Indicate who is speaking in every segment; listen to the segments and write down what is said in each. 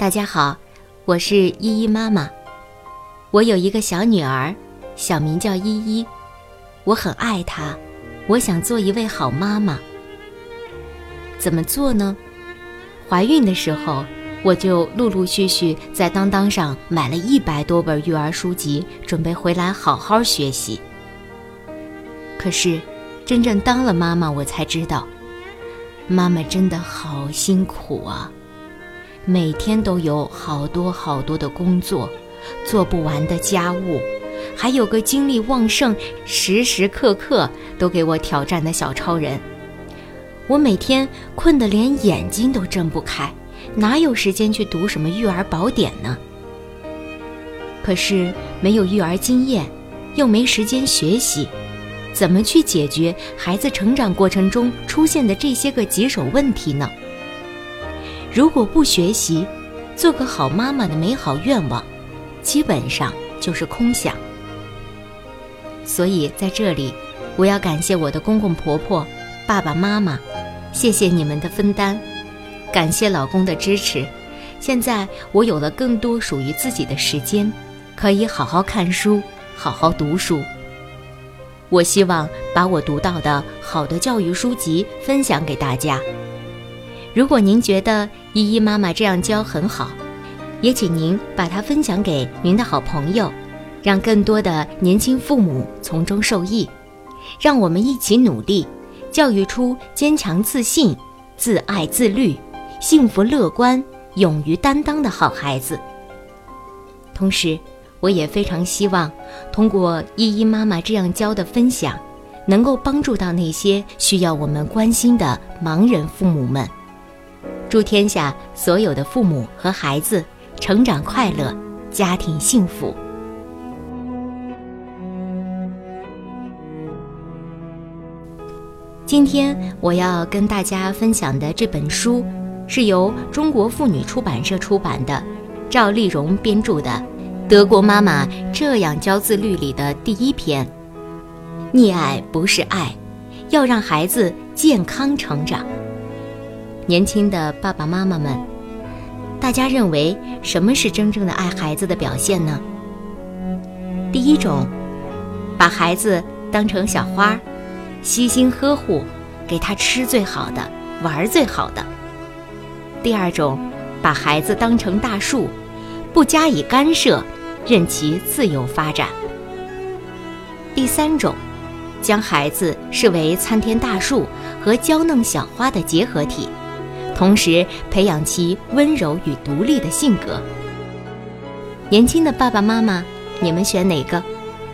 Speaker 1: 大家好，我是依依妈妈。我有一个小女儿，小名叫依依。我很爱她，我想做一位好妈妈。怎么做呢？怀孕的时候，我就陆陆续续在当当上买了100多本育儿书籍，准备回来好好学习。可是真正当了妈妈，我才知道，妈妈真的好辛苦啊。每天都有好多好多的工作，做不完的家务，还有个精力旺盛，时时刻刻都给我挑战的小超人。我每天困得连眼睛都睁不开，哪有时间去读什么育儿宝典呢？可是没有育儿经验，又没时间学习，怎么去解决孩子成长过程中出现的这些个棘手问题呢？如果不学习，做个好妈妈的美好愿望，基本上就是空想。所以在这里，我要感谢我的公公婆婆、爸爸妈妈，谢谢你们的分担，感谢老公的支持。现在我有了更多属于自己的时间，可以好好看书，好好读书。我希望把我读到的好的教育书籍分享给大家。如果您觉得依依妈妈这样教很好，也请您把它分享给您的好朋友，让更多的年轻父母从中受益。让我们一起努力，教育出坚强自信、自爱自律、幸福乐观、勇于担当的好孩子。同时，我也非常希望通过依依妈妈这样教的分享，能够帮助到那些需要我们关心的盲人父母们。祝天下所有的父母和孩子成长快乐，家庭幸福。今天我要跟大家分享的这本书是由中国妇女出版社出版的，赵丽蓉编著的《德国妈妈这样教自律》里的第1篇。溺爱不是爱，要让孩子健康成长。年轻的爸爸妈妈们，大家认为什么是真正的爱孩子的表现呢？第一种，把孩子当成小花，悉心呵护，给他吃最好的，玩最好的。第二种，把孩子当成大树，不加以干涉，任其自由发展。第三种，将孩子视为参天大树和娇嫩小花的结合体，同时培养其温柔与独立的性格。年轻的爸爸妈妈，你们选哪个？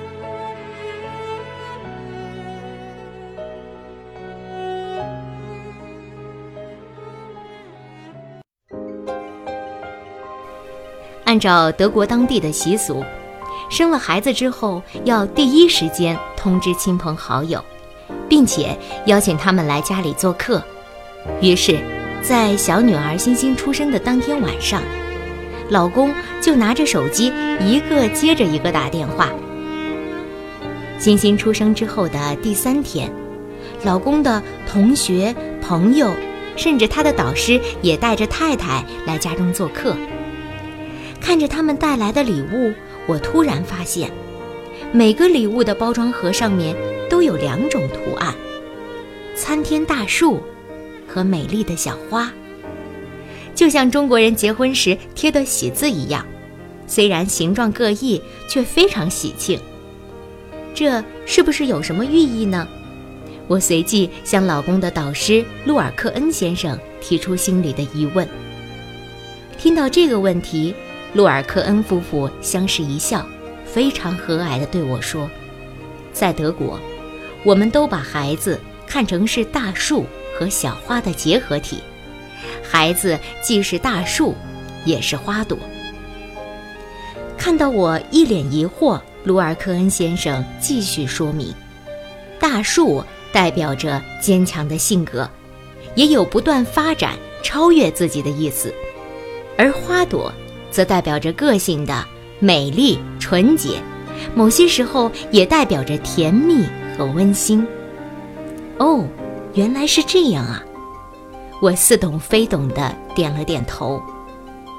Speaker 1: 按照德国当地的习俗，生了孩子之后要第一时间通知亲朋好友，并且邀请他们来家里做客。于是在小女儿欣欣出生的当天晚上，老公就拿着手机一个接着一个打电话。欣欣出生之后的第3天，老公的同学、朋友，甚至他的导师也带着太太来家中做客。看着他们带来的礼物，我突然发现，每个礼物的包装盒上面都有2种图案：参天大树和美丽的小花，就像中国人结婚时贴的喜字一样，虽然形状各异，却非常喜庆。这是不是有什么寓意呢？我随即向老公的导师路尔克恩先生提出心里的疑问。听到这个问题，路尔克恩夫妇相视一笑，非常和蔼地对我说，在德国，我们都把孩子看成是大树和小花的结合体，孩子既是大树，也是花朵。看到我一脸疑惑，卢尔克恩先生继续说明，大树代表着坚强的性格，也有不断发展、超越自己的意思，而花朵则代表着个性的美丽、纯洁，某些时候也代表着甜蜜和温馨。哦，原来是这样啊！我似懂非懂地点了点头。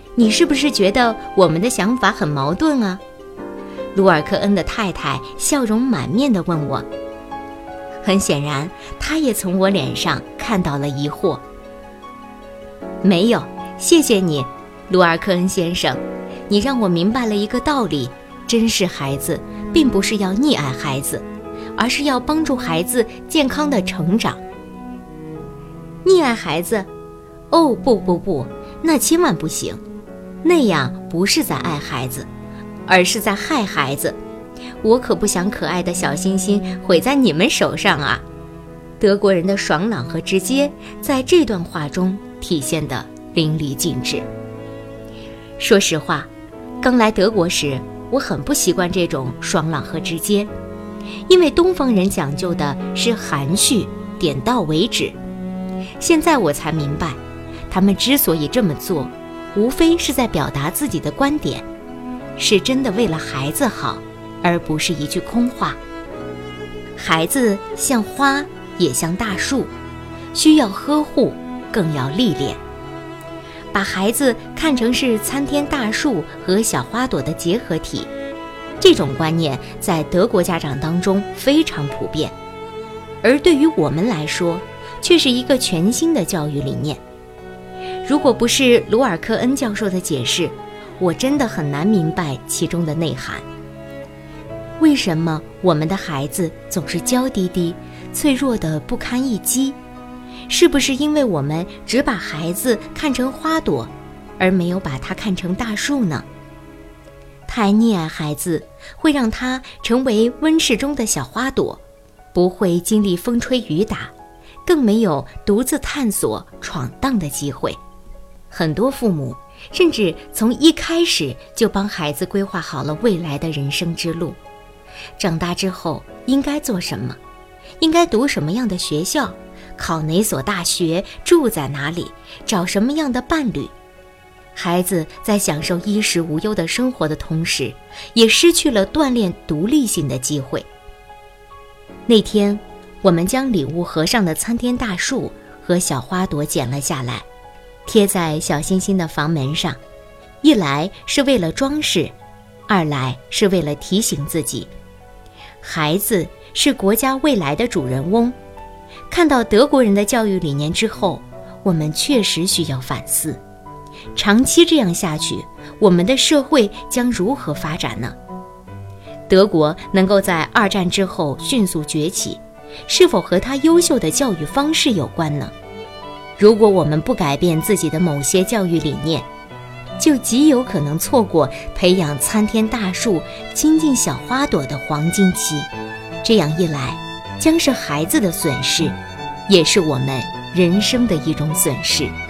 Speaker 1: 你是不是觉得我们的想法很矛盾啊？卢尔克恩的太太笑容满面地问我。很显然，她也从我脸上看到了疑惑。没有，谢谢你，卢尔克恩先生，你让我明白了一个道理，珍视孩子并不是要溺爱孩子，而是要帮助孩子健康的成长。溺爱孩子？哦，不，那千万不行，那样不是在爱孩子，而是在害孩子。我可不想可爱的小星星毁在你们手上啊！德国人的爽朗和直接在这段话中体现得淋漓尽致。说实话，刚来德国时，我很不习惯这种爽朗和直接，因为东方人讲究的是含蓄，点到为止。现在我才明白，他们之所以这么做，无非是在表达自己的观点，是真的为了孩子好，而不是一句空话。孩子像花，也像大树，需要呵护，更要历练。把孩子看成是参天大树和小花朵的结合体，这种观念在德国家长当中非常普遍，而对于我们来说，却是一个全新的教育理念。如果不是卢尔克恩教授的解释，我真的很难明白其中的内涵。为什么我们的孩子总是娇滴滴，脆弱得不堪一击？是不是因为我们只把孩子看成花朵，而没有把他看成大树呢？太溺爱孩子，会让他成为温室中的小花朵，不会经历风吹雨打，更没有独自探索闯荡的机会。很多父母甚至从一开始就帮孩子规划好了未来的人生之路，长大之后应该做什么，应该读什么样的学校，考哪所大学，住在哪里，找什么样的伴侣。孩子在享受衣食无忧的生活的同时，也失去了锻炼独立性的机会。那天，我们将礼物盒上的参天大树和小花朵剪了下来，贴在小星星的房门上，一来是为了装饰，二来是为了提醒自己，孩子是国家未来的主人翁。看到德国人的教育理念之后，我们确实需要反思，长期这样下去，我们的社会将如何发展呢？德国能够在2战之后迅速崛起，是否和它优秀的教育方式有关呢？如果我们不改变自己的某些教育理念，就极有可能错过培养参天大树、亲近小花朵的黄金期。这样一来，将是孩子的损失，也是我们人生的一种损失。